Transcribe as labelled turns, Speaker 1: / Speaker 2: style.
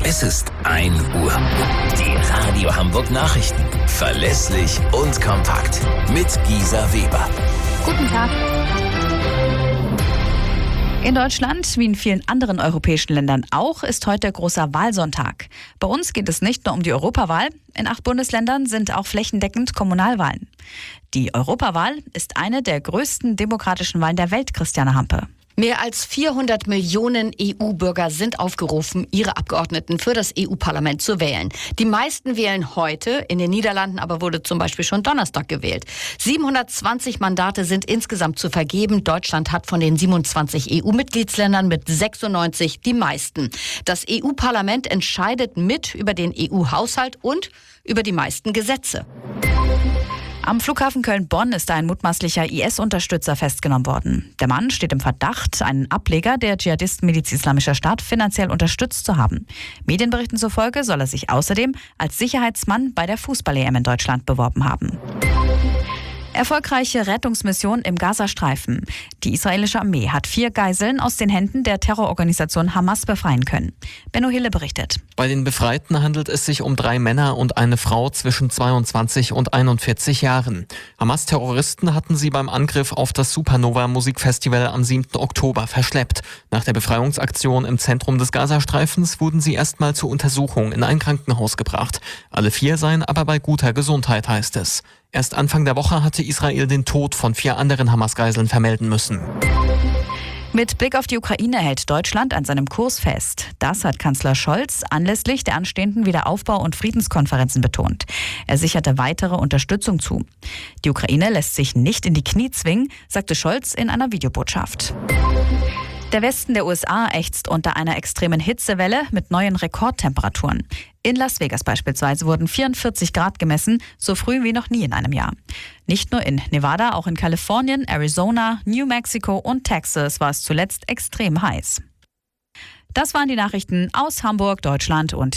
Speaker 1: Es ist 1 Uhr. Die Radio Hamburg Nachrichten. Verlässlich und kompakt. Mit Gisa Weber.
Speaker 2: Guten Tag. In Deutschland, wie in vielen anderen europäischen Ländern auch, ist heute großer Wahlsonntag. Bei uns geht es nicht nur um die Europawahl. In 8 Bundesländern sind auch flächendeckend Kommunalwahlen. Die Europawahl ist eine der größten demokratischen Wahlen der Welt, Christiane Hampe.
Speaker 3: Mehr als 400 Millionen EU-Bürger sind aufgerufen, ihre Abgeordneten für das EU-Parlament zu wählen. Die meisten wählen heute, in den Niederlanden aber wurde zum Beispiel schon Donnerstag gewählt. 720 Mandate sind insgesamt zu vergeben. Deutschland hat von den 27 EU-Mitgliedsländern mit 96 die meisten. Das EU-Parlament entscheidet mit über den EU-Haushalt und über die meisten Gesetze.
Speaker 2: Am Flughafen Köln-Bonn ist ein mutmaßlicher IS-Unterstützer festgenommen worden. Der Mann steht im Verdacht, einen Ableger der Dschihadisten-Miliz Islamischer Staat finanziell unterstützt zu haben. Medienberichten zufolge soll er sich außerdem als Sicherheitsmann bei der Fußball-EM in Deutschland beworben haben. Erfolgreiche Rettungsmission im Gazastreifen. Die israelische Armee hat 4 Geiseln aus den Händen der Terrororganisation Hamas befreien können. Benno Hille berichtet.
Speaker 4: Bei den Befreiten handelt es sich um 3 Männer und eine Frau zwischen 22 und 41 Jahren. Hamas-Terroristen hatten sie beim Angriff auf das Supernova-Musikfestival am 7. Oktober verschleppt. Nach der Befreiungsaktion im Zentrum des Gazastreifens wurden sie erstmal zur Untersuchung in ein Krankenhaus gebracht. Alle 4 seien aber bei guter Gesundheit, heißt es. Erst Anfang der Woche hatte Israel den Tod von 4 anderen Hamas-Geiseln vermelden müssen.
Speaker 2: Mit Blick auf die Ukraine hält Deutschland an seinem Kurs fest. Das hat Kanzler Scholz anlässlich der anstehenden Wiederaufbau- und Friedenskonferenzen betont. Er sicherte weitere Unterstützung zu. Die Ukraine lässt sich nicht in die Knie zwingen, sagte Scholz in einer Videobotschaft. Der Westen der USA ächzt unter einer extremen Hitzewelle mit neuen Rekordtemperaturen. In Las Vegas beispielsweise wurden 44 Grad gemessen, so früh wie noch nie in einem Jahr. Nicht nur in Nevada, auch in Kalifornien, Arizona, New Mexico und Texas war es zuletzt extrem heiß. Das waren die Nachrichten aus Hamburg, Deutschland und